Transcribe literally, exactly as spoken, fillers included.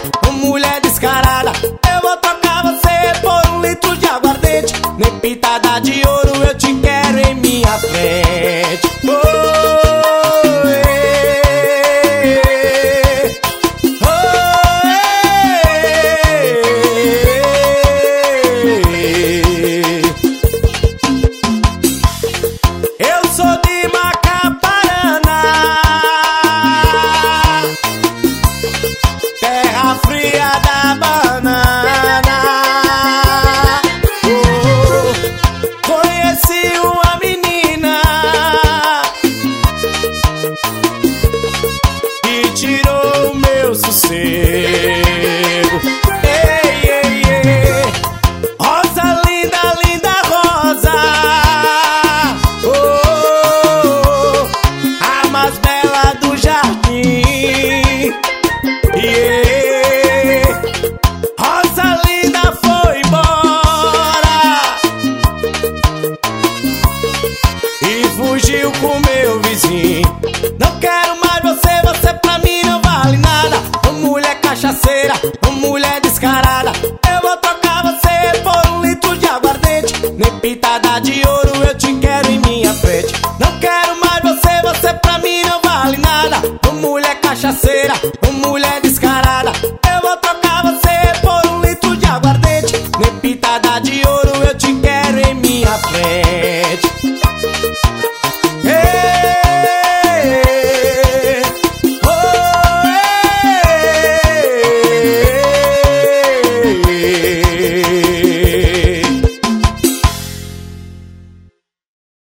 ô mulher descarada. Eu vou trocar você por um litro de aguardente. Nem pitada de ouro eu te quero em minha frente. Oh, eh, oh, eh. Eu sou de Macaparana, terra fria da banana. Oh, conheci uma menina que tirou o meu sossego. Ei, ei, ei, rosa linda, linda rosa. Oh, a mais bela do jardim. Yeah. Rosa linda foi embora e fugiu com meu vizinho. Não quero mais você, você pra mim não vale nada. Ô mulher cachaceira, ô mulher descarada. Eu vou trocar você por um litro de aguardente. Nem pitada de ouro eu te quero em minha frente. Não quero mais você, você pra mim não vale nada. Ô mulher cachaceira,